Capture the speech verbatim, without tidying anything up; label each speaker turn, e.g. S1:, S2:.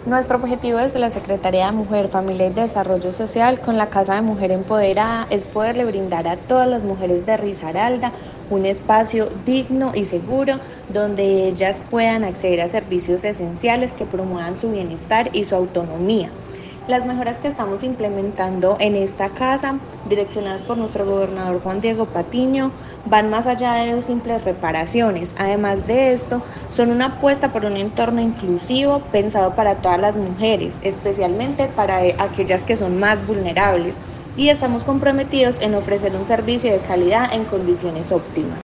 S1: Nuestro objetivo desde la Secretaría de Mujer, Familia y Desarrollo Social con la Casa de Mujer Empoderada es poderle brindar a todas las mujeres de Risaralda un espacio digno y seguro donde ellas puedan acceder a servicios esenciales que promuevan su bienestar y su autonomía. Las mejoras que estamos implementando en esta casa, direccionadas por nuestro gobernador Juan Diego Patiño, van más allá de simples reparaciones. Además de esto, son una apuesta por un entorno inclusivo pensado para todas las mujeres, especialmente para aquellas que son más vulnerables. Y estamos comprometidos en ofrecer un servicio de calidad en condiciones óptimas.